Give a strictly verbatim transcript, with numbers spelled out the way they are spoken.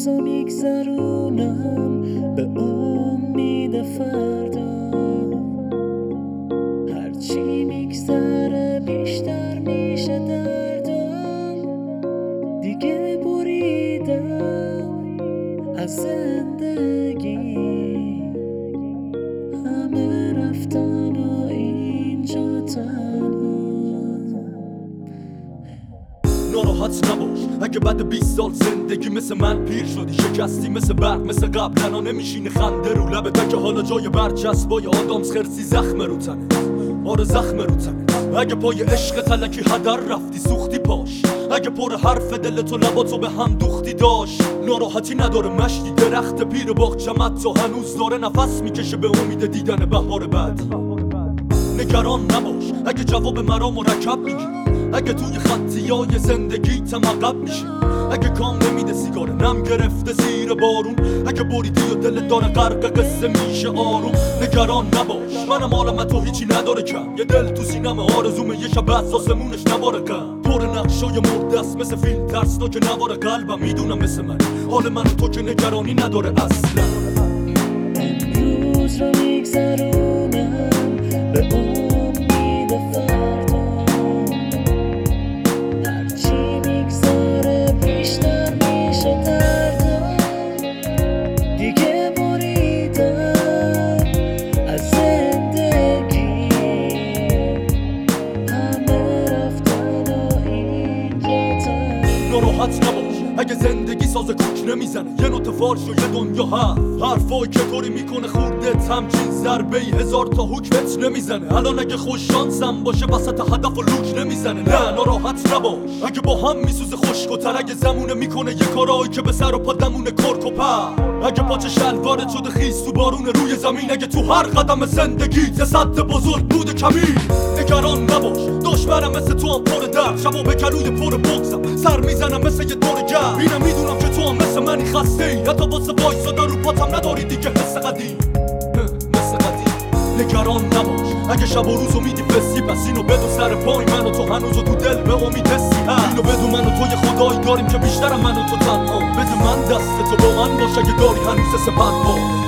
روزو میگذرونم به امید فردا، هرچی میگذره بیشتر میشه دردم. دیگه بریدم از زندگی، همه رفتن و اینجا تنها. ناراحت نباش اگه بعد بیست سال زندگی مثل من پیر شدی، شکستی مثل برق مثل قبل، تنها نمیشینه خنده رو لبت که حالا جای برچسبای آدامس خرسی زخم رو تنه، آره زخم رو تنه. اگه پای عشق تلکی هدر رفتی سوختی پاش، اگه پر حرف دلت و لباتو به هم دوختی داشت. ناراحتی نداره مشتی، درخت پیر باغچمت تا هنوز داره نفس میکشه به امید دیدن بهار بعدی. نگران نباش اگه جواب مرا مرکب میگی، اگه توی خطیای زندگی تمقب میشی، اگه کام نمیده سیگار نم گرفته زیر بارون، اگه بریدی و دلت داره غرق قصه میشه آروم. نگران نباش منم عالم تو هیچی نداره کم، یه دل تو سینم آرزومه یه شب از آسمونش نباره کم. پر نقشای مرده است مثل فیلم ترسناک نوار قلبم، میدونم مثل من حال من و تو که نگرانی نداره اصلا. امروز رو میگذرونم به امید فردا، هرچی میگذره بیشتر میشه دردم. دیگه بریدم از زندگی، همه رفتن و اینجا تنها. ناراحت نباش اگه زندگی ساز کوک نمیزنه، یه نوت فارش و یه دنیا هفت حرفای که طوری میکنه خوردت همچین ضربه هزار تا حکمت نمیزنه. الان اگه خوش شانسم باشه وسط هدف و لوک نمیزنه. نه ناراحت نباش اگه با هم میسوزه خشک و تر، اگه زمونه میکنه یه کارایی که به سر و پا دمونه کرک و پر، اگه پاچه شلوارت شده خیس تو بارون روی زمین، اگه تو هر قدم زندگی یه سد بزرگ بوده کمی. نگران نباش دشمنم مثل تو هم پر درد، شبا به کلوی پر بغزم سر میزنم مثل یه دور گرد. اینم میدونم که تو هم مثل منی خسته ای، حتی واسه وایسادا رو پاتم نداری دیگه حس قدیم مثل قدیم. نگران نباش اگه شب و روزو میدی پسی، پس اینو بدون سر پای من و تو هنوزو تو دل به امید حسی. اینو بدون من و تو یه خدایی داریم که بیشترم من و تو تنها. بده من دست تو با من باش اگه داری هنوز سپند.